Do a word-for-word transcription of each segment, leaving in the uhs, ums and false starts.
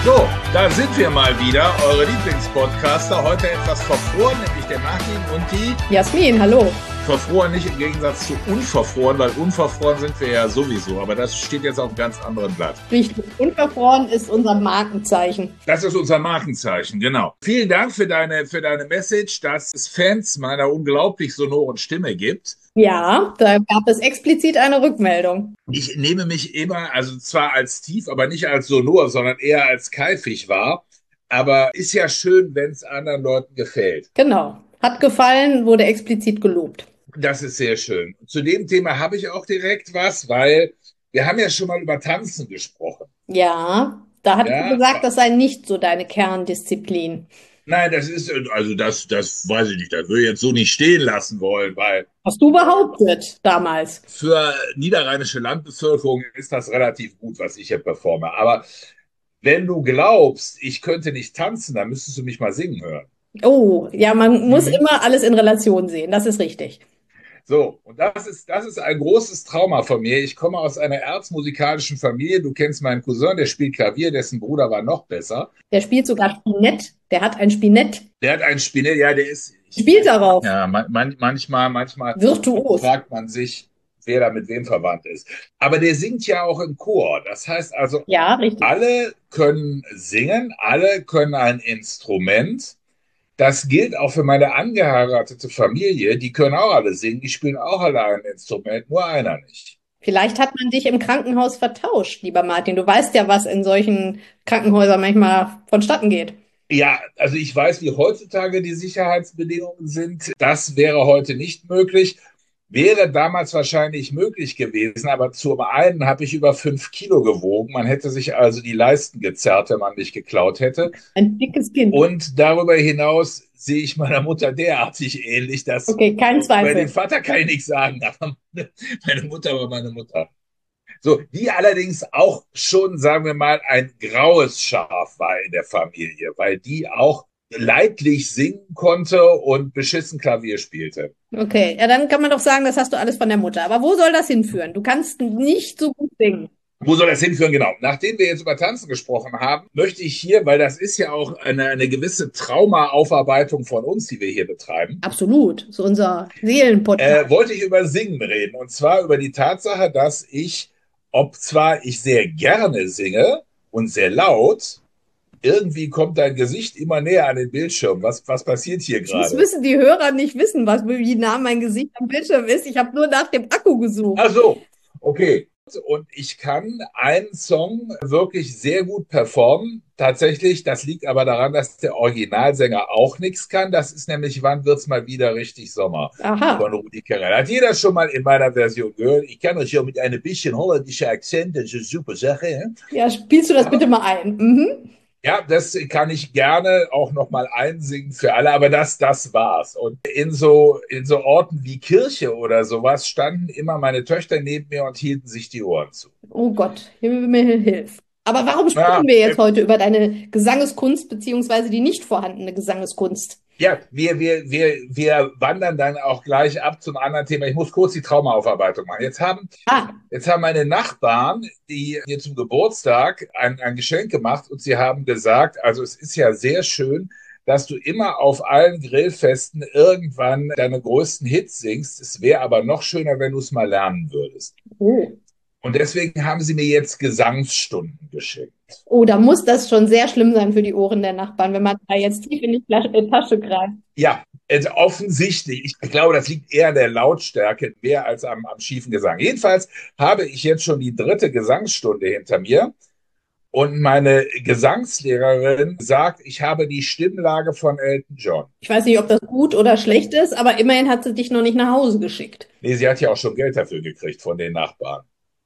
So, da sind wir mal wieder, eure Lieblingspodcaster. Heute etwas verfroren, nämlich der Martin und die Jasmin, hallo. Verfroren nicht im Gegensatz zu unverfroren, weil unverfroren sind wir ja sowieso. Aber das steht jetzt auf einem ganz anderen Blatt. Richtig. Unverfroren ist unser Markenzeichen. Das ist unser Markenzeichen, genau. Vielen Dank für deine, für deine Message, dass es Fans meiner unglaublich sonoren Stimme gibt. Ja, da gab es explizit eine Rückmeldung. Ich nehme mich immer, also zwar als tief, aber nicht als sonor, sondern eher als keifig wahr. Aber ist ja schön, wenn es anderen Leuten gefällt. Genau. Hat gefallen, wurde explizit gelobt. Das ist sehr schön. Zu dem Thema habe ich auch direkt was, weil wir haben ja schon mal über Tanzen gesprochen. Ja, da hat sie Ja, gesagt, das sei nicht so deine Kerndisziplin. nein, das ist, also das, das weiß ich nicht, das würde ich jetzt so nicht stehen lassen wollen, weil Hast du behauptet damals? für niederrheinische Landbevölkerung ist das relativ gut, was ich hier performe. Aber wenn du glaubst, ich könnte nicht tanzen, dann müsstest du mich mal singen hören. Oh, ja, man muss Mhm. immer alles in Relation sehen. Das ist richtig. So, und das ist, das ist ein großes Trauma von mir. Ich komme aus einer erzmusikalischen Familie. Du kennst meinen Cousin, der spielt Klavier, dessen Bruder war noch besser. Der spielt sogar Spinett. Der hat ein Spinett. Der hat ein Spinell, ja, der ist. Spielt darauf. Ja, man, man, manchmal, manchmal Virtuos. fragt man sich, wer da mit wem verwandt ist. Aber der singt ja auch im Chor. Das heißt also, Ja, richtig. alle können singen, alle können ein Instrument. Das gilt auch für meine angeheiratete Familie. Die können auch alle singen, die spielen auch alle ein Instrument, nur einer nicht. Vielleicht hat man dich im Krankenhaus vertauscht, lieber Martin. Du weißt ja, was in solchen Krankenhäusern manchmal vonstatten geht. Ja, also ich weiß, wie heutzutage die Sicherheitsbedingungen sind. Das wäre heute nicht möglich. Wäre damals wahrscheinlich möglich gewesen, aber zum einen habe ich über fünf Kilo gewogen. Man hätte sich also die Leisten gezerrt, wenn man mich geklaut hätte. Ein dickes Kind. Und darüber hinaus sehe ich meiner Mutter derartig ähnlich, dass Okay, kein bei dem Zweifel. Vater kann ich nichts sagen, aber meine Mutter war meine Mutter. So, die allerdings auch schon, sagen wir mal, ein graues Schaf war in der Familie, weil die auch leidlich singen konnte und beschissen Klavier spielte. Okay, ja, dann kann man doch sagen, das hast du alles von der Mutter. Aber wo soll das hinführen? Du kannst nicht so gut singen. Wo soll das hinführen? Genau. Nachdem wir jetzt über Tanzen gesprochen haben, möchte ich hier, weil das ist ja auch eine, eine gewisse Trauma-Aufarbeitung von uns, die wir hier betreiben, Absolut. So unser Seelenpodcast. äh, wollte ich über Singen reden. Und zwar über die Tatsache, dass ich, ob zwar ich sehr gerne singe und sehr laut, irgendwie kommt dein Gesicht immer näher an den Bildschirm. Was, was passiert hier Das gerade? müssen die Hörer nicht wissen, was, wie nah mein Gesicht am Bildschirm ist. Ich habe nur nach dem Akku gesucht. Ach so, okay. Und ich kann einen Song wirklich sehr gut performen. Tatsächlich, das liegt aber daran, dass der Originalsänger auch nichts kann. Das ist nämlich Wann wird's mal wieder richtig Sommer Aha. von Rudi Carrell. Hat jeder schon mal in meiner Version gehört. Ich kann euch ja mit einem bisschen holländischer Akzent, das ist eine super Sache. Ja, spielst du das bitte mal ein? Mhm. Ja, das kann ich gerne auch nochmal einsingen für alle, aber das, das war's. Und in so, in so Orten wie Kirche oder sowas standen immer meine Töchter neben mir und hielten sich die Ohren zu. Oh Gott, Himmel, hilf. Aber warum Na, sprechen wir jetzt heute über deine Gesangeskunst beziehungsweise die nicht vorhandene Gesangeskunst? ja, wir, wir, wir, wir wandern dann auch gleich ab zum anderen Thema. Ich muss kurz die Traumaaufarbeitung machen. Jetzt haben, Ah, jetzt haben meine Nachbarn, die mir zum Geburtstag ein, ein Geschenk gemacht und sie haben gesagt, also es ist ja sehr schön, dass du immer auf allen Grillfesten irgendwann deine größten Hits singst. Es wäre aber noch schöner, wenn du es mal lernen würdest. oh. Und deswegen haben sie mir jetzt Gesangsstunden geschickt. Oh, da muss das schon sehr schlimm sein für die Ohren der Nachbarn, wenn man da jetzt tief in die Flasche, äh, Tasche greift. Ja, also offensichtlich. Ich glaube, das liegt eher an der Lautstärke, mehr als am, am schiefen Gesang. Jedenfalls habe ich jetzt schon die dritte Gesangsstunde hinter mir. Und meine Gesangslehrerin sagt, ich habe die Stimmlage von Elton John. Ich weiß nicht, ob das gut oder schlecht ist, aber immerhin hat sie dich noch nicht nach Hause geschickt. Nee, sie hat ja auch schon Geld dafür gekriegt von den Nachbarn.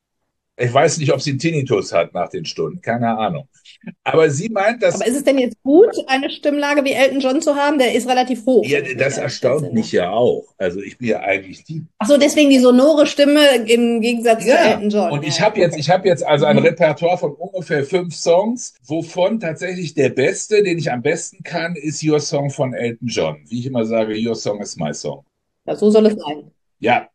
Ich weiß nicht, ob sie einen Tinnitus hat nach den Stunden, keine Ahnung. Aber sie meint, dass... Aber ist es denn jetzt gut, eine Stimmlage wie Elton John zu haben? Der ist relativ hoch. Ja, wenn ich das mich erstaunt entsinne. mich ja auch. Also ich bin ja eigentlich die... Ach so, deswegen die sonore Stimme im Gegensatz zu Ja, Elton John. und ich Ja, habe jetzt, okay. ich habe jetzt also ein Mhm. Repertoire von ungefähr fünf Songs, wovon tatsächlich der beste, den ich am besten kann, ist Your Song von Elton John. Wie ich immer sage, Your Song is my song. Ja, so soll es sein. Ja,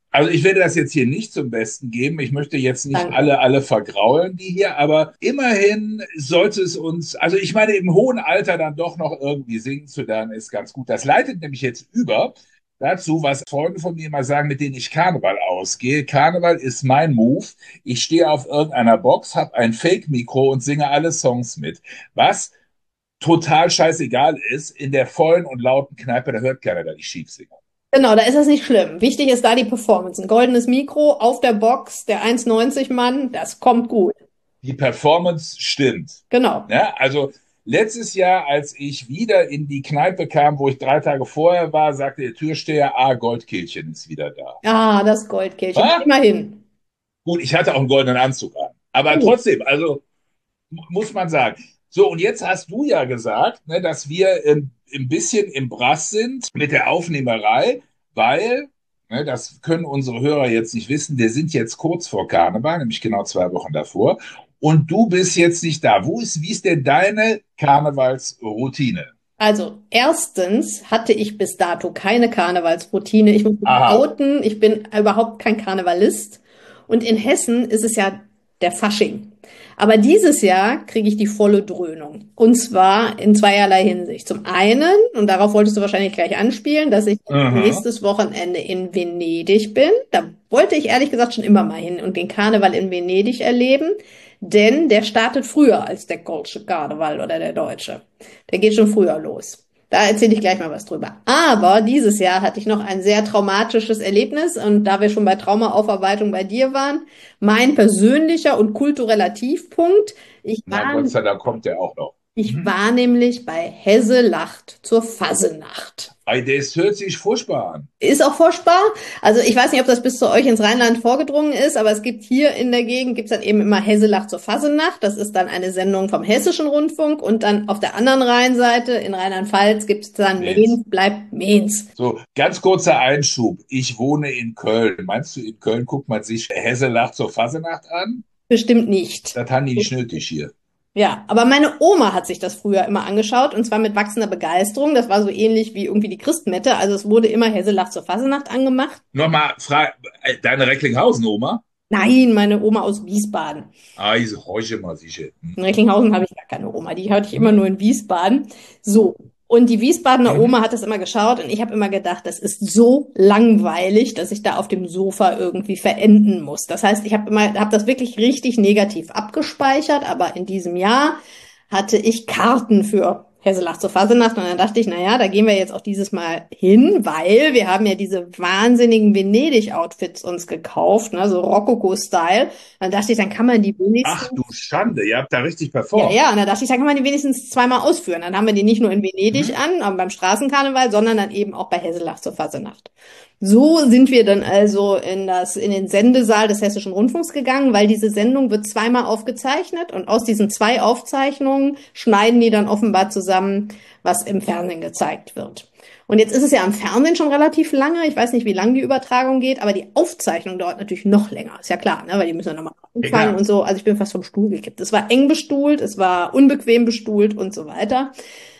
Also ich werde das jetzt hier nicht zum Besten geben. Ich möchte jetzt nicht Danke. alle, alle vergraulen, die hier, aber immerhin sollte es uns, also ich meine, im hohen Alter dann doch noch irgendwie singen zu lernen, ist ganz gut. Das leitet nämlich jetzt über dazu, was Freunde von mir immer sagen, mit denen ich Karneval ausgehe. Karneval ist mein Move. Ich stehe auf irgendeiner Box, habe ein Fake-Mikro und singe alle Songs mit. Was total scheißegal ist, in der vollen und lauten Kneipe, da hört keiner, dass ich schief singe. Genau, da ist das nicht schlimm. Wichtig ist da die Performance. Ein goldenes Mikro auf der Box, der eins neunzig Mann, das kommt gut. Die Performance stimmt. Genau. Ja, also letztes Jahr, als ich wieder in die Kneipe kam, wo ich drei Tage vorher war, sagte der Türsteher, ah, Goldkehlchen ist wieder da. Ah, das Goldkehlchen. Ah? Immerhin. Gut, ich hatte auch einen goldenen Anzug an. Aber Gut. trotzdem, also muss man sagen. So, und jetzt hast du ja gesagt, ne, dass wir ähm, ein bisschen im Brass sind mit der Aufnehmerei, weil, ne, das können unsere Hörer jetzt nicht wissen, wir sind jetzt kurz vor Karneval, nämlich genau zwei Wochen davor. Und du bist jetzt nicht da. Wo ist, wie ist denn deine Karnevalsroutine? Also, erstens hatte ich bis dato keine Karnevalsroutine. Ich muss mich Aha. outen, ich bin überhaupt kein Karnevalist. Und in Hessen ist es ja der Fasching. Aber dieses Jahr kriege ich die volle Dröhnung. Und zwar in zweierlei Hinsicht. Zum einen, und darauf wolltest du wahrscheinlich gleich anspielen, dass ich Mhm. nächstes Wochenende in Venedig bin. Da wollte ich ehrlich gesagt schon immer mal hin und den Karneval in Venedig erleben. Denn der startet früher als der Kölsche Karneval oder der deutsche. Der geht schon früher los. Da erzähle ich gleich mal was drüber. Aber dieses Jahr hatte ich noch ein sehr traumatisches Erlebnis und da wir schon bei Traumaaufarbeitung bei dir waren, mein persönlicher und kultureller Tiefpunkt. Ich Na war, Gott sei Dank kommt der auch noch. ich Mhm. war nämlich bei Hesse lacht zur Fassenacht. Ey, das hört sich furchtbar an. Ist auch furchtbar. Also ich weiß nicht, ob das bis zu euch ins Rheinland vorgedrungen ist, aber es gibt hier in der Gegend, gibt's dann eben immer Hesselach zur Fassenacht. Das ist dann eine Sendung vom Hessischen Rundfunk. Und dann auf der anderen Rheinseite, in Rheinland-Pfalz, gibt's dann Mensch. Mehns bleibt Mehns. So, ganz kurzer Einschub. Ich wohne in Köln. Meinst du, in Köln guckt man sich Hesselach zur Fasenacht an? Bestimmt nicht. Das haben die nicht nötig hier. Ja, aber meine Oma hat sich das früher immer angeschaut und zwar mit wachsender Begeisterung. Das war so ähnlich wie irgendwie die Christmette. Also es wurde immer Hesselach zur Fassenacht angemacht. Nochmal, Frage, deine Recklinghausen-Oma? Nein, meine Oma aus Wiesbaden. Ah, ich horche mal sicher. In Mhm. Recklinghausen habe ich gar keine Oma, die hatte ich immer Mhm. nur in Wiesbaden. So. Und die Wiesbadener Mhm. Oma hat das immer geschaut und ich habe immer gedacht, das ist so langweilig, dass ich da auf dem Sofa irgendwie verenden muss. Das heißt, ich habe immer, habe das wirklich richtig negativ abgespeichert, aber in diesem Jahr hatte ich Karten für Hesselach zur Fassenacht und dann dachte ich, na ja, da gehen wir jetzt auch dieses Mal hin, weil wir haben ja diese wahnsinnigen Venedig-Outfits uns gekauft, ne, so Rokoko-Style. Dann dachte ich, dann kann man die Ach wenigstens du Schande, ihr habt da richtig ja, performt. ja, und da dachte ich, da kann man die wenigstens zweimal ausführen. Dann haben wir die nicht nur in Venedig Mhm. an, aber beim Straßenkarneval, sondern dann eben auch bei Hesselach zur Fassenacht. So sind wir dann also in das, in den Sendesaal des Hessischen Rundfunks gegangen, weil diese Sendung wird zweimal aufgezeichnet und aus diesen zwei Aufzeichnungen schneiden die dann offenbar zusammen, was im Fernsehen gezeigt wird. Und jetzt ist es ja am Fernsehen schon relativ lange. Ich weiß nicht, wie lang die Übertragung geht, aber die Aufzeichnung dauert natürlich noch länger. Ist ja klar, ne? Weil die müssen ja nochmal anfangen Ja. und so. Also ich bin fast vom Stuhl gekippt. Es war eng bestuhlt, es war unbequem bestuhlt und so weiter.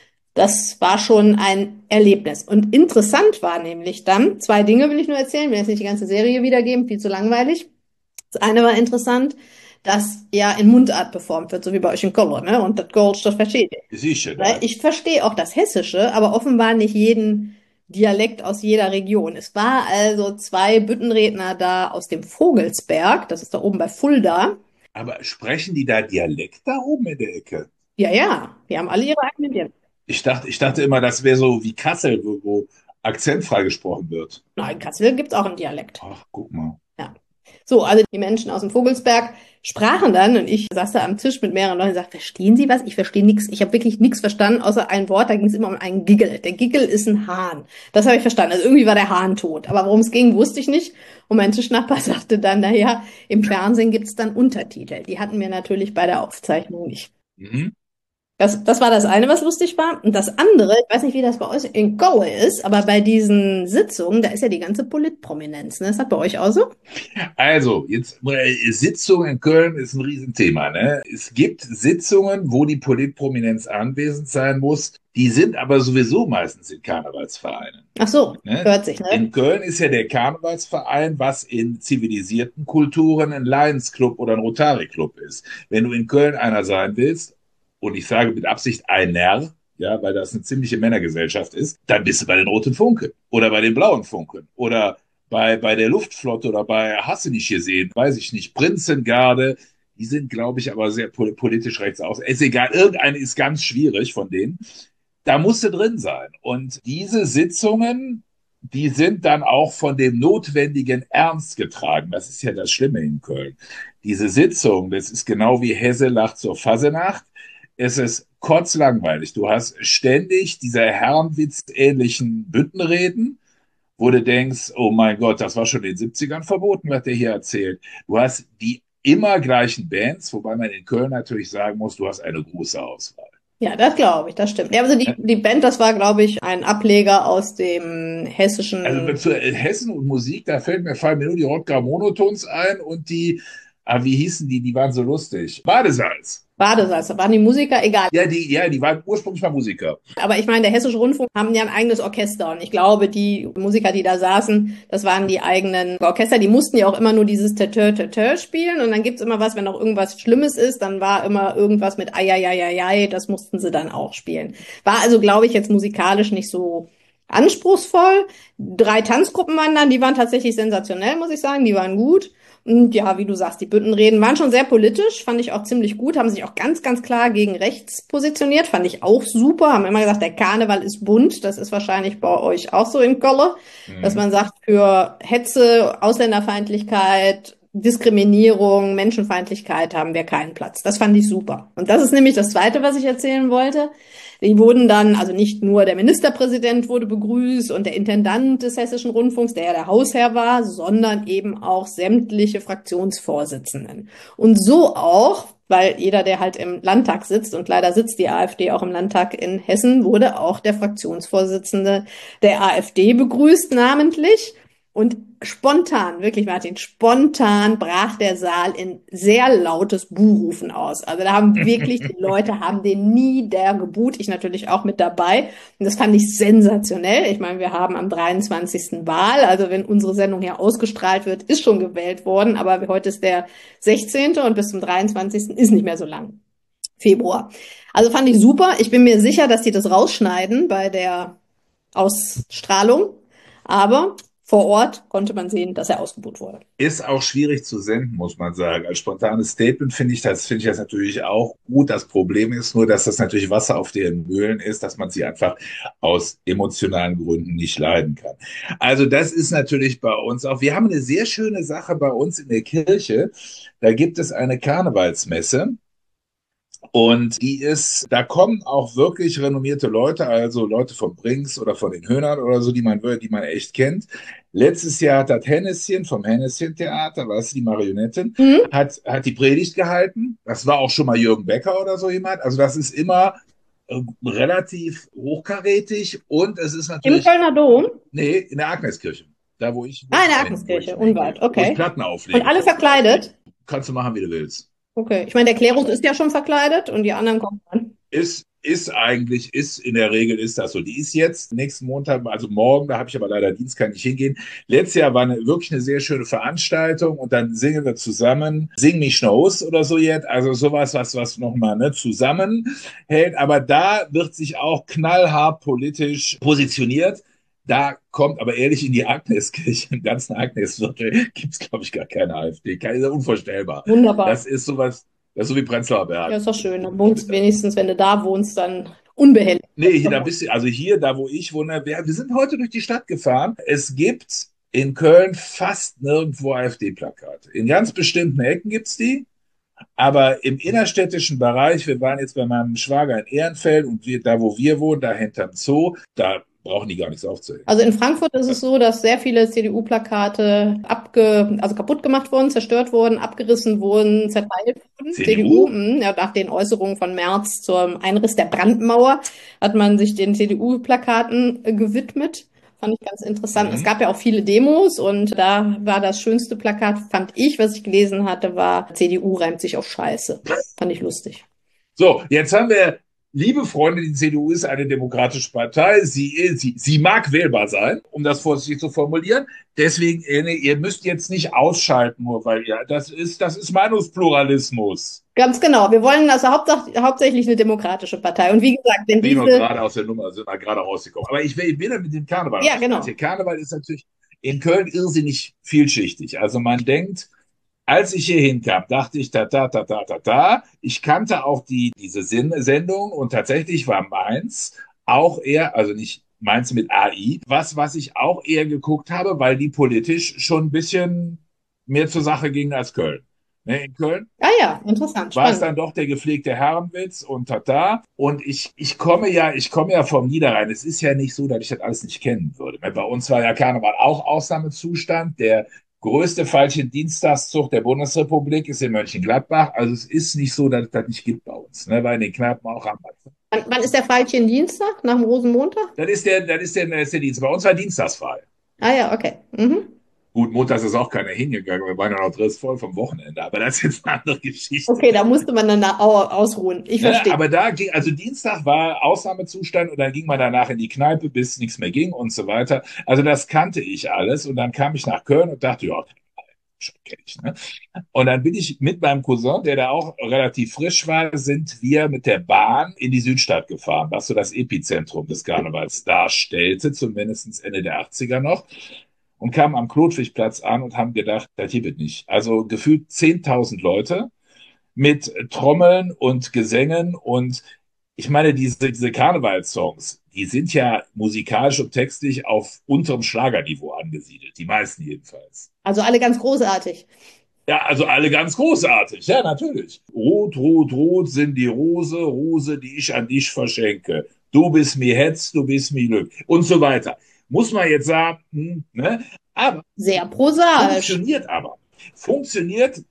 Das war schon ein Erlebnis. Und interessant war nämlich dann, zwei Dinge will ich nur erzählen, will jetzt nicht die ganze Serie wiedergeben, viel zu langweilig. Das eine war interessant, dass ja in Mundart performt wird, so wie bei euch in Köln, ne? Und das Gold, das versteht ihr. Sicher Weil da. ich verstehe auch das Hessische, aber offenbar nicht jeden Dialekt aus jeder Region. Es war also zwei Büttenredner da aus dem Vogelsberg, das ist da oben bei Fulda. Aber sprechen die da Dialekt da oben in der Ecke? Ja, ja, die haben alle ihre eigenen Dialekte. Ich dachte, ich dachte immer, das wäre so wie Kassel, wo, wo akzentfrei gesprochen wird. Na, in Kassel gibt's auch einen Dialekt. Ach, guck mal. Ja. So, also die Menschen aus dem Vogelsberg sprachen dann und ich saß da am Tisch mit mehreren Leuten und sagte, verstehen Sie was? Ich verstehe nichts. Ich habe wirklich nichts verstanden, außer ein Wort. Da ging es immer um einen Giggel. Der Giggel ist ein Hahn. Das habe ich verstanden. Also irgendwie war der Hahn tot. Aber worum es ging, wusste ich nicht. Und mein Tischnachbar sagte dann, naja, im Fernsehen gibt's dann Untertitel. Die hatten wir natürlich bei der Aufzeichnung nicht. Mhm. Das, das war das eine, was lustig war. Und das andere, ich weiß nicht, wie das bei euch in Goa ist, aber bei diesen Sitzungen, da ist ja die ganze Politprominenz. Ne? Ist das bei euch auch so? Also, jetzt äh, Sitzung in Köln ist ein Riesenthema, ne? Es gibt Sitzungen, wo die Politprominenz anwesend sein muss. Die sind aber sowieso meistens in Karnevalsvereinen. Ach so, Ne? hört sich, ne? In Köln ist ja der Karnevalsverein, was in zivilisierten Kulturen ein Lions Club oder ein Rotary Club ist. Wenn du in Köln einer sein willst, und ich sage mit Absicht einer, ja, weil das eine ziemliche Männergesellschaft ist, dann bist du bei den Roten Funken oder bei den Blauen Funken oder bei, bei der Luftflotte oder bei, hast du nicht gesehen, weiß ich nicht, Prinzengarde, die sind, glaube ich, aber sehr politisch rechts aus. Ist egal, irgendeine ist ganz schwierig von denen. Da musste drin sein. Und diese Sitzungen, die sind dann auch von dem notwendigen Ernst getragen. Das ist ja das Schlimme in Köln. Diese Sitzung, das ist genau wie Hesselach zur Fasenacht. Es ist kotzlangweilig. Du hast ständig diese Herrenwitz-ähnlichen Büttenreden, wo du denkst, oh mein Gott, das war schon in den siebzigern verboten, was der hier erzählt. Du hast die immer gleichen Bands, wobei man in Köln natürlich sagen muss, du hast eine große Auswahl. Ja, das glaube ich, das stimmt. Ja, also die, die Band, das war, glaube ich, ein Ableger aus dem Also hessischen zu Hessen und Musik, da fällt mir, fallen mir nur die Rocker Monotons ein und die, ah, wie hießen die, die waren so lustig. Badesalz. Badesalz. Da waren die Musiker egal. Ja, die, ja, die waren ursprünglich mal Musiker. Aber ich meine, der Hessische Rundfunk haben ja ein eigenes Orchester und ich glaube, die Musiker, die da saßen, das waren die eigenen Orchester, die mussten ja auch immer nur dieses Tö Tö Tö spielen und dann gibt's immer was, wenn noch irgendwas Schlimmes ist, dann war immer irgendwas mit Eieieiei, das mussten sie dann auch spielen. War also, glaube ich, jetzt musikalisch nicht so anspruchsvoll. Drei Tanzgruppen waren dann, die waren tatsächlich sensationell, muss ich sagen, die waren gut. Und ja, wie du sagst, die Büttenreden waren schon sehr politisch, fand ich auch ziemlich gut, haben sich auch ganz, ganz klar gegen rechts positioniert, fand ich auch super, haben immer gesagt, der Karneval ist bunt, das ist wahrscheinlich bei euch auch so in Köln, dass Mhm. man sagt, für Hetze, Ausländerfeindlichkeit, Diskriminierung, Menschenfeindlichkeit haben wir keinen Platz. Das fand ich super. Und das ist nämlich das Zweite, was ich erzählen wollte. Die wurden dann, also nicht nur der Ministerpräsident wurde begrüßt und der Intendant des Hessischen Rundfunks, der ja der Hausherr war, sondern eben auch sämtliche Fraktionsvorsitzenden. Und so auch, weil jeder, der halt im Landtag sitzt, und leider sitzt die AfD auch im Landtag in Hessen, wurde auch der Fraktionsvorsitzende der AfD begrüßt, namentlich. Und spontan, wirklich Martin, spontan brach der Saal in sehr lautes Buhrufen aus. Also da haben wirklich die Leute haben den niedergebuht, ich natürlich auch mit dabei. Und das fand ich sensationell. Ich meine, wir haben am dreiundzwanzigsten Wahl, also wenn unsere Sendung hier ausgestrahlt wird, ist schon gewählt worden, aber heute ist der sechzehnte und bis zum dreiundzwanzigsten ist nicht mehr so lang. Februar. Also fand ich super. Ich bin mir sicher, dass die das rausschneiden bei der Ausstrahlung. Aber vor Ort konnte man sehen, dass er ausgebuht wurde. Ist auch schwierig zu senden, muss man sagen. Als spontanes Statement finde ich das, finde ich das natürlich auch gut. Das Problem ist nur, dass das natürlich Wasser auf den Mühlen ist, dass man sie einfach aus emotionalen Gründen nicht leiden kann. Also das ist natürlich bei uns auch. Wir haben eine sehr schöne Sache bei uns in der Kirche. Da gibt es eine Karnevalsmesse. Und die ist, da kommen auch wirklich renommierte Leute, also Leute von Brinks oder von den Höhnern oder so, die man, die man echt kennt. Letztes Jahr hat das Henneschen vom Henneschen-Theater, was die Marionettin, Mhm. hat, hat die Predigt gehalten. Das war auch schon mal Jürgen Becker oder so jemand. Also das ist immer äh, relativ hochkarätig und es ist Im natürlich, Kölner Dom? nee, in der Agneskirche. Da, wo ich, wo Ah, in ich, der hin, wo ich Agnes-Kirche, hingehe, unweit, wo ich okay. Platten Und auflege alle vor Ort. verkleidet? Kannst du machen, wie du willst. Okay. Ich meine, der Klerus ist ja schon verkleidet und die anderen kommen dann. Ist, ist eigentlich, ist in der Regel ist das so. Die ist jetzt nächsten Montag, also morgen, da habe ich aber leider Dienst, kann ich hingehen. Letztes Jahr war eine, wirklich eine sehr schöne Veranstaltung und dann singen wir zusammen Sing mich Schnauz oder so jetzt. Also sowas, was, was nochmal ne, zusammenhält. Aber da wird sich auch knallhart politisch positioniert. Da kommt aber ehrlich in die Agneskirche, im ganzen Agnesviertel, gibt es, glaube ich, gar keine AfD. Keine, unvorstellbar. Wunderbar. Das ist sowas, das ist so wie Prenzlauer Ja, Berg. ist doch schön. Dann wohnst du wenigstens, wenn du da wohnst, dann unbehelligt. Nee, hier, da bist du, also hier, da wo ich wohne, wir, wir sind heute durch die Stadt gefahren. Es gibt in Köln fast nirgendwo AfD-Plakate. In ganz bestimmten Ecken gibt's die, aber im innerstädtischen Bereich, wir waren jetzt bei meinem Schwager in Ehrenfeld und wir, da wo wir wohnen, da hinterm Zoo, da brauchen die gar nichts aufzuhängen. Also in Frankfurt ist es so, dass sehr viele C D U-Plakate abge, also kaputt gemacht wurden, zerstört wurden, abgerissen wurden, zerteilt wurden. C D U, C D U? mh, ja, nach den Äußerungen von Merz zum Einriss der Brandmauer hat man sich den C D U-Plakaten äh, gewidmet. Fand ich ganz interessant. Es Mhm. gab ja auch viele Demos und da war das schönste Plakat, fand ich, was ich gelesen hatte, war C D U reimt sich auf Scheiße. Fand ich lustig. So, jetzt haben wir, liebe Freunde, die C D U ist eine demokratische Partei. Sie, sie, sie mag wählbar sein, um das vorsichtig zu formulieren. Deswegen, ihr müsst jetzt nicht ausschalten, nur weil ihr, das ist, das ist Meinungspluralismus. Ganz genau. Wir wollen also hauptsach- hauptsächlich eine demokratische Partei. Und wie gesagt, wenn Bin wir diese, gerade aus der Nummer, sind wir gerade rausgekommen. Aber ich, ich bin ja mit dem Karneval. ja, genau. Der Karneval ist natürlich in Köln irrsinnig vielschichtig. Also man denkt, als ich hier hinkam, dachte ich, ta, ta, ta, ta, ta, ta. Ich kannte auch die, diese Sin- Sendung und tatsächlich war meins auch eher, also nicht meins mit A I, was, was ich auch eher geguckt habe, weil die politisch schon ein bisschen mehr zur Sache ging als Köln. Ne, in Köln Ah ja, interessant, war es spannend. dann doch der gepflegte Herrenwitz und tata. Und ich, ich komme ja, ich komme ja vom Niederrhein. Es ist ja nicht so, dass ich das alles nicht kennen würde. Bei uns war ja Karneval auch Ausnahmezustand. Der größte Veilchen-Dienstagszug der Bundesrepublik ist in Mönchengladbach. Also es ist nicht so, dass es das nicht gibt bei uns, ne? Weil in den Kneipen auch am Anfang. Wann, wann ist der Veilchen Dienstag? Nach dem Rosenmontag? Das ist der, das ist der, das ist der Dienst. Bei uns war Dienstagsfrei. Ah ja, okay. Mhm. Gut, montags ist auch keiner hingegangen. Wir waren ja noch driss voll vom Wochenende. Aber das ist jetzt eine andere Geschichte. Okay, da musste man dann au- ausruhen. Ich Ne, verstehe. aber da ging, also Dienstag war Ausnahmezustand und dann ging man danach in die Kneipe, bis nichts mehr ging und so weiter. Also das kannte ich alles und dann kam ich nach Köln und dachte, ja, schon kenn ich, ne? Und dann bin ich mit meinem Cousin, der da auch relativ frisch war, sind wir mit der Bahn in die Südstadt gefahren, was so das Epizentrum des Karnevals darstellte, zumindest Ende der achtziger noch. Und kamen am Klotwigplatz an und haben gedacht, das hier wird nicht. Also gefühlt zehntausend Leute mit Trommeln und Gesängen und ich meine, diese, diese Karnevalssongs, die sind ja musikalisch und textlich auf unterem Schlagerniveau angesiedelt, die meisten jedenfalls. Also alle ganz großartig. Ja, also alle ganz großartig, ja, natürlich. Rot, rot, rot sind die Rose, Rose, die ich an dich verschenke. Du bist mir Hetz, du bist mir Glück und so weiter. Muss man jetzt sagen, hm, ne? Aber Sehr prosaisch. funktioniert aber. Funktioniert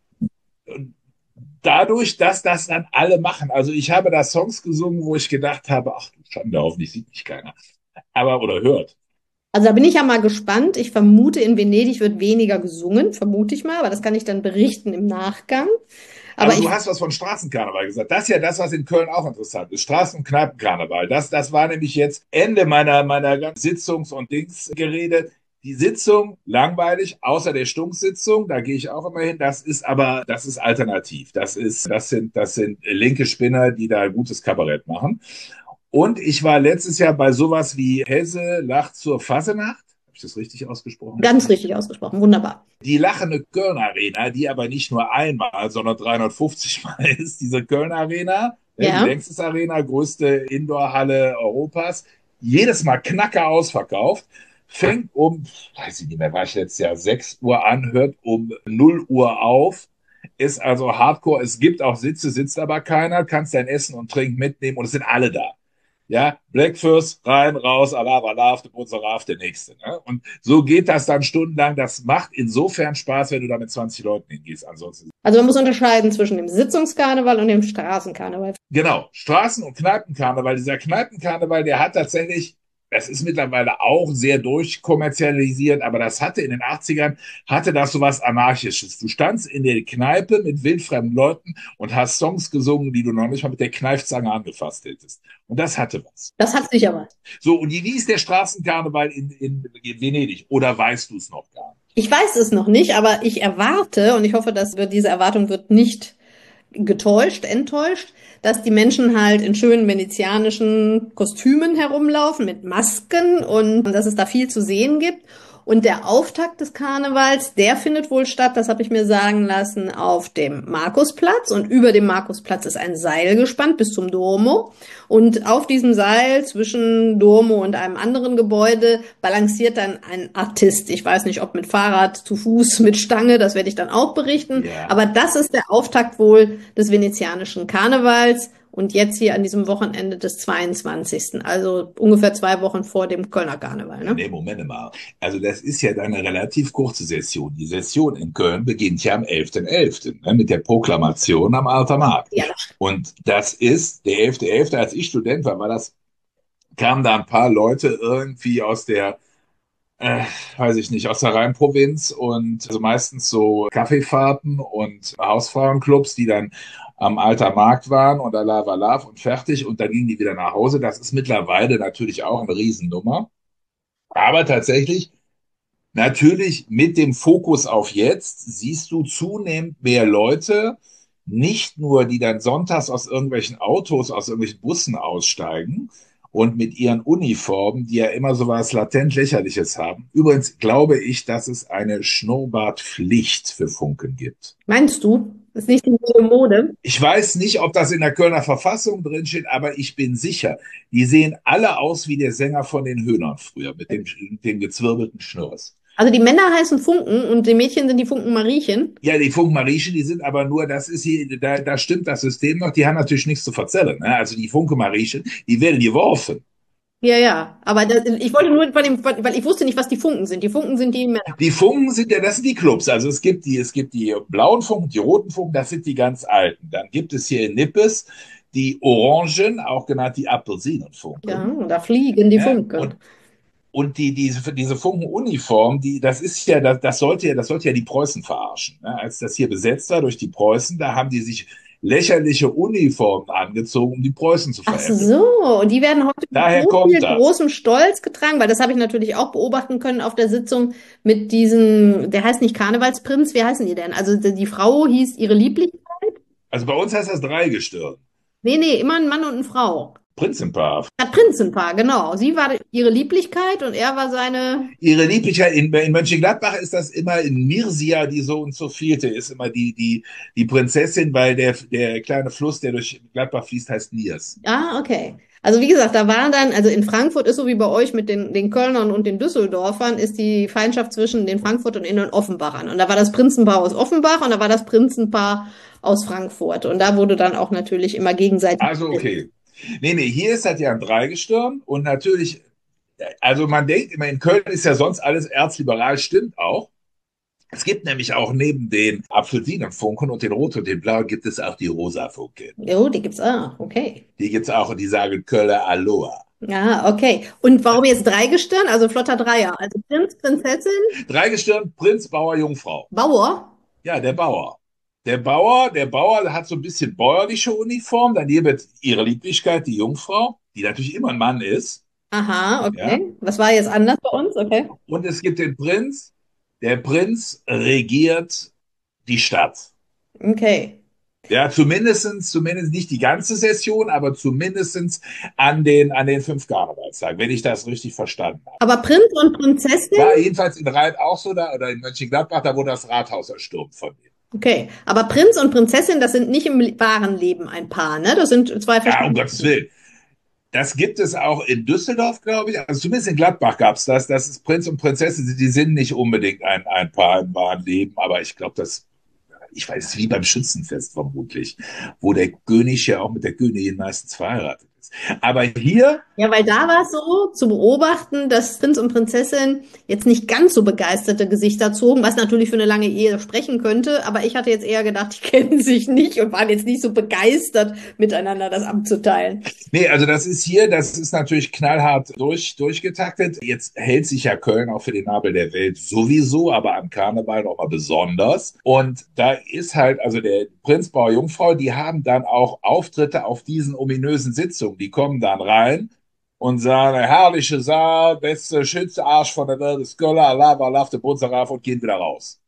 dadurch, dass das dann alle machen. Also ich habe da Songs gesungen, wo ich gedacht habe, ach du Schande, hoffentlich sieht mich keiner. Aber, oder hört. Also da bin ich ja mal gespannt. Ich vermute, in Venedig wird weniger gesungen, vermute ich mal, aber das kann ich dann berichten im Nachgang. Aber, Aber du ich, hast was von Straßenkarneval gesagt. Das ist ja das, was in Köln auch interessant ist. Straßen- und Kneipenkarneval. Das, das war nämlich jetzt Ende meiner, meiner ganzen Sitzungs- und Dingsgerede. Die Sitzung, langweilig, außer der Stunksitzung, da gehe ich auch immer hin. Das ist aber, das ist alternativ. Das ist, das sind, das sind linke Spinner, die da gutes Kabarett machen. Und ich war letztes Jahr bei sowas wie Hesse lacht zur Fasenacht. Habe ich das richtig ausgesprochen? ganz richtig ausgesprochen, wunderbar. Die lachende Köln Arena, die aber nicht nur einmal, sondern dreihundertfünfzig Mal ist, diese Köln Arena, Ja. die längstes Arena, größte Indoor-Halle Europas, jedes Mal knacker ausverkauft, fängt um, weiß ich nicht mehr, war ich letztes Jahr sechs Uhr an, hört um null Uhr auf, ist also Hardcore, es gibt auch Sitze, sitzt aber keiner, kannst dein Essen und Trinken mitnehmen und es sind alle da. Ja, Blackfirst, rein, raus, Alav, Alav, der Buzeraf, der Nächste. Ne? Und so geht das dann stundenlang. Das macht insofern Spaß, wenn du da mit zwanzig Leuten hingehst. Ansonsten. Also man muss unterscheiden zwischen dem Sitzungskarneval und dem Straßenkarneval. Genau, Straßen- und Kneipenkarneval. Dieser Kneipenkarneval, der hat tatsächlich, das ist mittlerweile auch sehr durchkommerzialisiert, aber das hatte in den achtzigern, hatte das sowas Anarchisches. Du standst in der Kneipe mit wildfremden Leuten und hast Songs gesungen, die du noch nicht mal mit der Kneifzange angefasst hättest. Und das hatte was. Das hat sicher was. So, und wie ist der Straßenkarneval in, in Venedig? Oder weißt du es noch gar nicht? Ich weiß es noch nicht, aber ich erwarte, und ich hoffe, dass wir, diese Erwartung wird nicht getäuscht, enttäuscht, dass die Menschen halt in schönen venezianischen Kostümen herumlaufen mit Masken und dass es da viel zu sehen gibt. Und der Auftakt des Karnevals, der findet wohl statt, das habe ich mir sagen lassen, auf dem Markusplatz. Und über dem Markusplatz ist ein Seil gespannt bis zum Duomo. Und auf diesem Seil zwischen Duomo und einem anderen Gebäude balanciert dann ein Artist. Ich weiß nicht, ob mit Fahrrad, zu Fuß, mit Stange, das werde ich dann auch berichten. Ja. Aber das ist der Auftakt wohl des venezianischen Karnevals. und jetzt hier an diesem Wochenende des zweiundzwanzigsten. Also ungefähr zwei Wochen vor dem Kölner Karneval, Ja, ne? nee, Moment mal. Also das ist ja dann eine relativ kurze Session. Die Session in Köln beginnt ja am elften elften Ne, mit der Proklamation am Alter Markt. Ja, Und das ist der elfte elfte Als ich Student war, war das, kamen da ein paar Leute irgendwie aus der, äh, weiß ich nicht, aus der Rheinprovinz und also meistens so Kaffeefahrten und Hausfrauenclubs, die dann am Alter Markt waren und da lava lav und fertig und dann gingen die wieder nach Hause. Das ist mittlerweile natürlich auch eine Riesennummer. Aber tatsächlich, natürlich mit dem Fokus auf jetzt, siehst du zunehmend mehr Leute, nicht nur, die dann sonntags aus irgendwelchen Autos, aus irgendwelchen Bussen aussteigen und mit ihren Uniformen, die ja immer so was latent Lächerliches haben. Übrigens glaube ich, dass es eine Schnurrbartpflicht für Funken gibt. meinst du? Ist nicht die neue Mode? Ich weiß nicht, ob das in der Kölner Verfassung drin steht, aber ich bin sicher, die sehen alle aus wie der Sänger von den Höhnern früher mit dem, mit dem gezwirbelten Schnurrs. Also die Männer heißen Funken und die Mädchen sind die Funken Mariechen. Ja, die Funke-Mariechen, die sind aber nur, das ist hier, da, da stimmt das System noch, die haben natürlich nichts zu verzellen. Ne? Also die Funke-Mariechen, die werden geworfen. Ja, ja. Aber das, ich wollte nur bei dem, weil ich wusste nicht, was die Funken sind. Die Funken sind die Männer. Die Funken sind ja, das sind die Clubs. Also es gibt die, es gibt die blauen Funken, die roten Funken, das sind die ganz alten. Dann gibt es hier in Nippes die Orangen, auch genannt die Ja, Apelsinenfunken. und da fliegen die Ja, und Funken. Und die, diese, diese Funkenuniform, die, das ist ja, das, das sollte ja, das sollte ja die Preußen verarschen. Ne? Als das hier besetzt war durch die Preußen, da haben die sich lächerliche Uniformen angezogen, um die Preußen zu Ach veräppeln. so, und die werden heute mit Daher so viel kommt das. großem Stolz getragen, weil das habe ich natürlich auch beobachten können auf der Sitzung mit diesem, der heißt nicht Karnevalsprinz, wie heißen die denn? Also die, die Frau hieß ihre Liebling. Also bei uns heißt das Dreigestirn. Nee, nee, immer ein Mann und eine Frau. Prinzenpaar. Das Prinzenpaar, genau. Sie war ihre Lieblichkeit und er war seine. Ihre Lieblichkeit in, in Mönchengladbach ist das immer in Mirsia, die so und so vielte, ist immer die, die, die Prinzessin, weil der, der kleine Fluss, der durch Gladbach fließt, heißt Niers. Ah, okay. Also wie gesagt, da waren dann, also in Frankfurt ist so wie bei euch mit den, den Kölnern und den Düsseldorfern, ist die Feindschaft zwischen den Frankfurt und in den Offenbachern. Und da war das Prinzenpaar aus Offenbach und da war das Prinzenpaar aus Frankfurt. Und da wurde dann auch natürlich immer gegenseitig. Also okay. Nee, nee, hier ist das ja ein Dreigestirn und natürlich, also man denkt immer, in Köln ist ja sonst alles erzliberal, stimmt auch. Es gibt nämlich auch neben den Apfelsinenfunken und den Rot und den Blau gibt es auch die Rosafunken. Jo, die gibt's auch, okay. Die gibt's auch und die sagen Köller Aloha. Ja, okay. Und warum jetzt Dreigestirn? Also flotter Dreier. Also Prinz, Prinzessin, Dreigestirn, Prinz, Bauer, Jungfrau. Bauer. Ja, der Bauer. Der Bauer, der Bauer hat so ein bisschen bäuerliche Uniform, daneben ihre Lieblichkeit, die Jungfrau, die natürlich immer ein Mann ist. Aha, Ja. okay. Was war jetzt anders bei uns? Okay. Und es gibt den Prinz. Der Prinz regiert die Stadt. Okay. Ja, zumindestens, zumindest nicht die ganze Session, aber zumindestens an den, an den fünf Karnevalstagen, wenn ich das richtig verstanden habe. Aber Prinz und Prinzessin? War jedenfalls in Rhein auch so da, oder in Mönchengladbach, da wurde das Rathaus erstürmt von denen. Okay. Aber Prinz und Prinzessin, das sind nicht im wahren Leben ein Paar, ne? Das sind zwei Ja, um verschiedene. Gottes Willen. Das gibt es auch in Düsseldorf, glaube ich. Also zumindest in Gladbach gab es das. Das ist Prinz und Prinzessin, die sind nicht unbedingt ein, ein Paar im wahren Leben, aber ich glaube, das, ich weiß, wie beim Schützenfest vermutlich, wo der König ja auch mit der Königin meistens verheiratet ist. Aber hier, Ja, weil da war es so zu beobachten, dass Prinz und Prinzessin jetzt nicht ganz so begeisterte Gesichter zogen, was natürlich für eine lange Ehe sprechen könnte. Aber ich hatte jetzt eher gedacht, die kennen sich nicht und waren jetzt nicht so begeistert, miteinander das Amt zu teilen. nee, also das ist hier, das ist natürlich knallhart durch, durchgetaktet. Jetzt hält sich ja Köln auch für den Nabel der Welt sowieso, aber am Karneval nochmal besonders. Und da ist halt, also der Prinz, Bauer, Jungfrau, die haben dann auch Auftritte auf diesen ominösen Sitzungen. Die kommen dann rein und sagen, herrliche Saal, beste, schönste Arsch von der Welt ist Göller, Lava, Lafte, Bunzeraf und gehen wieder raus.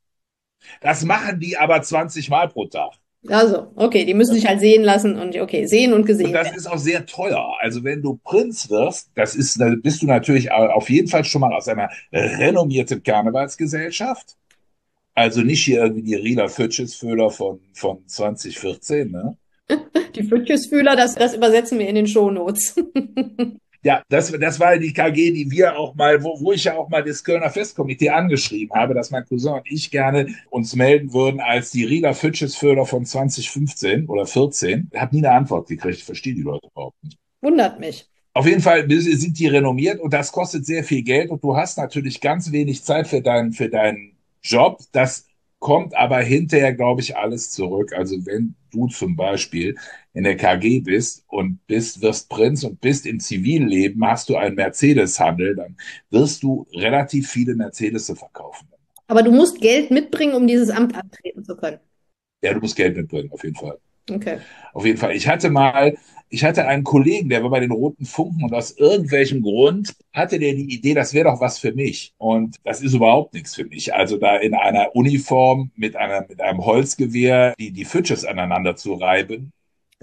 Das machen die aber zwanzig Mal pro Tag. Also, okay, die müssen sich halt sehen lassen und okay, sehen und Und gesehen das werden. ist auch sehr teuer. Also wenn du Prinz wirst, das ist, da bist du natürlich auf jeden Fall schon mal aus einer renommierten Karnevalsgesellschaft. Also nicht hier irgendwie die Rieler Fütschesfühler von, von zwanzig vierzehn, ne? Die Fötchesfühler, das, das übersetzen wir in den Shownotes. Ja, das, das war die K G, die wir auch mal, wo, wo ich ja auch mal das Kölner Festkomitee angeschrieben habe, dass mein Cousin und ich gerne uns melden würden als die Rieger Fütschesförder von zwanzig fünfzehn oder vierzehn. Ich habe nie eine Antwort gekriegt. Ich verstehe die Leute überhaupt nicht. Wundert mich. Auf jeden Fall sind die renommiert und das kostet sehr viel Geld und du hast natürlich ganz wenig Zeit für deinen, für deinen Job. Das kommt aber hinterher, glaube ich, alles zurück. Also wenn du zum Beispiel in der K G bist und bist, wirst Prinz und bist im Zivilleben, hast du einen Mercedes-Handel, dann wirst du relativ viele Mercedes verkaufen. Aber du musst Geld mitbringen, um dieses Amt antreten zu können. Ja, du musst Geld mitbringen, auf jeden Fall. Okay. Auf jeden Fall. Ich hatte mal, ich hatte einen Kollegen, der war bei den Roten Funken und aus irgendwelchem Grund hatte der die Idee, das wäre doch was für mich. Und das ist überhaupt nichts für mich. Also da in einer Uniform mit einer, mit einem Holzgewehr die, die Fütsches aneinander zu reiben.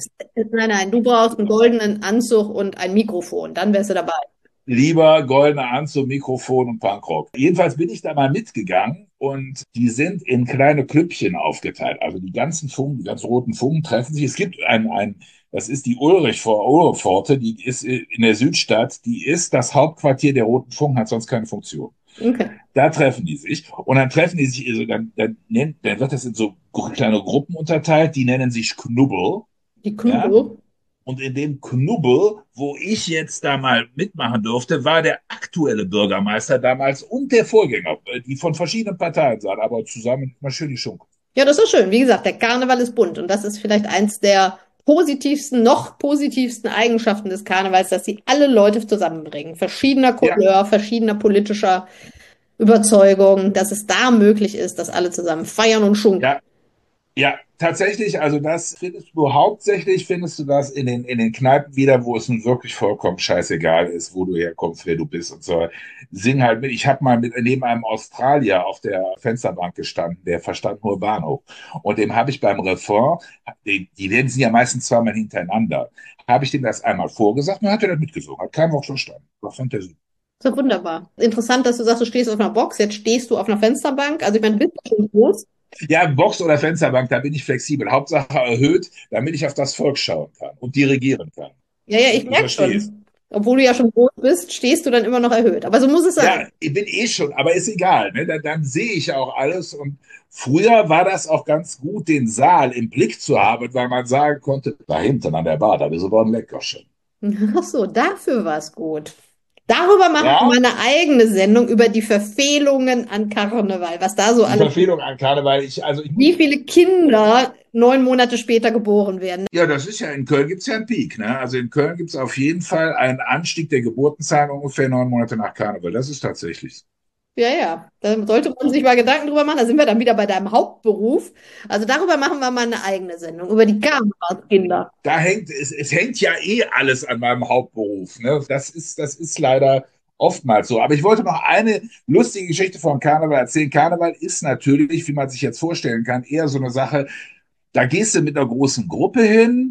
Nein, nein, du brauchst einen goldenen Anzug und ein Mikrofon, dann wärst du dabei. Lieber goldener Anzug, Mikrofon und Punkrock. Jedenfalls bin ich da mal mitgegangen und die sind in kleine Klüppchen aufgeteilt. Also die ganzen Funken, die ganz roten Funken treffen sich. Es gibt ein, ein das ist die Ulrich-Pforte, die ist in der Südstadt, die ist das Hauptquartier der Roten Funken, hat sonst keine Funktion. Okay. Da treffen die sich und dann treffen die sich, also dann, dann, nennt, dann wird das in so kleine Gruppen unterteilt, die nennen sich Knubbel. Die Knubbel? Ja? Und in dem Knubbel, wo ich jetzt da mal mitmachen durfte, war der aktuelle Bürgermeister damals und der Vorgänger, die von verschiedenen Parteien sahen, aber zusammen immer schön die Schunke. Ja, das ist schön. Wie gesagt, der Karneval ist bunt und das ist vielleicht eins der positivsten, noch positivsten Eigenschaften des Karnevals, dass sie alle Leute zusammenbringen. Verschiedener Couleur, ja. verschiedener politischer Überzeugung, dass es da möglich ist, dass alle zusammen feiern und schunkeln. Ja. Ja, tatsächlich, also das findest du hauptsächlich, findest du das in den, in den Kneipen wieder, wo es nun wirklich vollkommen scheißegal ist, wo du herkommst, wer du bist und so. Sing halt mit. Ich habe mal mit neben einem Australier auf der Fensterbank gestanden, der verstand nur Bahnhof. Und dem habe ich beim Refrain, die, die Läden sind ja meistens zweimal hintereinander, habe ich dem das einmal vorgesagt und dann hat er das mitgesungen, hat kein Wort verstanden. Das fand er super. So wunderbar. Interessant, dass du sagst, du stehst auf einer Box, jetzt stehst du auf einer Fensterbank. Also ich meine, du bist schon groß. Ja, Box oder Fensterbank, da bin ich flexibel. Hauptsache erhöht, damit ich auf das Volk schauen kann und dirigieren kann. Ja, ja, ich merke schon. Obwohl du ja schon groß bist, stehst du dann immer noch erhöht. Aber so muss es sein. Ja, ich bin eh schon, aber ist egal. Ne? Dann, dann sehe ich auch alles. Und früher war das auch ganz gut, den Saal im Blick zu haben, weil man sagen konnte, da hinten an der Bar, da ist aber ein Leckerchen. Ach so, dafür war es gut. Darüber machen ja? wir eine eigene Sendung über die Verfehlungen an Karneval, was da so die alles. Verfehlung an Karneval. Ich, also ich, wie viele Kinder neun Monate später geboren werden. Ja, das ist ja, in Köln gibt es ja einen Peak. Ne? Also in Köln gibt es auf jeden Fall einen Anstieg der Geburtenzahlen ungefähr neun Monate nach Karneval. Das ist tatsächlich so. Ja, ja, da sollte man sich mal Gedanken drüber machen. Da sind wir dann wieder bei deinem Hauptberuf. Also darüber machen wir mal eine eigene Sendung, über die Karnevalskinder. Da hängt, es, es hängt ja eh alles an meinem Hauptberuf. Ne? Das ist, das ist leider oftmals so. Aber ich wollte noch eine lustige Geschichte von Karneval erzählen. Karneval ist natürlich, wie man sich jetzt vorstellen kann, eher so eine Sache, da gehst du mit einer großen Gruppe hin.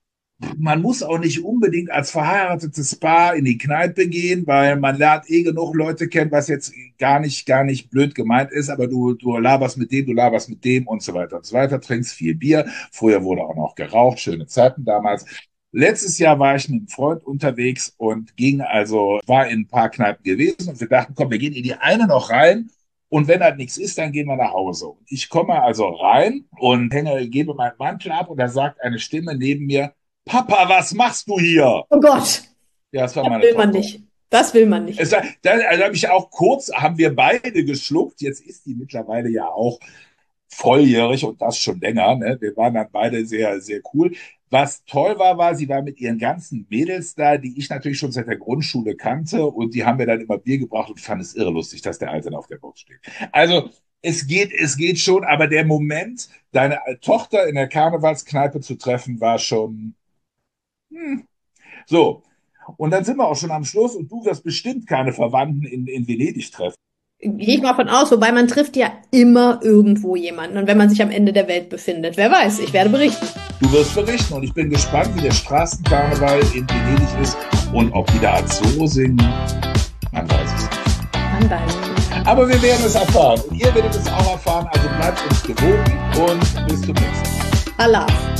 Man muss auch nicht unbedingt als verheiratetes Paar in die Kneipe gehen, weil man lernt eh genug Leute kennen, was jetzt gar nicht, gar nicht blöd gemeint ist, aber du, du laberst mit dem, du laberst mit dem und so weiter und so weiter, trinkst viel Bier. Früher wurde auch noch geraucht, schöne Zeiten damals. Letztes Jahr war ich mit einem Freund unterwegs und ging also, war in ein paar Kneipen gewesen und wir dachten, komm, wir gehen in die eine noch rein. Und wenn das nichts ist, dann gehen wir nach Hause. Und ich komme also rein und hänge, gebe meinen Mantel ab und da sagt eine Stimme neben mir, Papa, was machst du hier? Oh Gott. Ja, das war das meine will Tochter. man nicht. Das will man nicht. Es war, da, also habe ich auch kurz, haben wir beide geschluckt. Jetzt ist die mittlerweile ja auch volljährig und das schon länger. Ne? Wir waren dann beide sehr, sehr cool. Was toll war, war, sie war mit ihren ganzen Mädels da, die ich natürlich schon seit der Grundschule kannte und die haben mir dann immer Bier gebracht und ich fand es irre lustig, dass der Alte auf der Box steht. Also es geht, es geht schon, aber der Moment, deine Tochter in der Karnevalskneipe zu treffen, war schon hm. So, und dann sind wir auch schon am Schluss und du wirst bestimmt keine Verwandten in, in Venedig treffen. Gehe ich mal von aus, wobei man trifft ja immer irgendwo jemanden. Und wenn man sich am Ende der Welt befindet, wer weiß, ich werde berichten. Du wirst berichten und ich bin gespannt, wie der Straßenkarneval in Venedig ist und ob die da Azzurro singen. Man weiß es nicht. Man weiß es nicht. Aber wir werden es erfahren und ihr werdet es auch erfahren, also bleibt uns gewogen und bis zum nächsten Mal. Allah.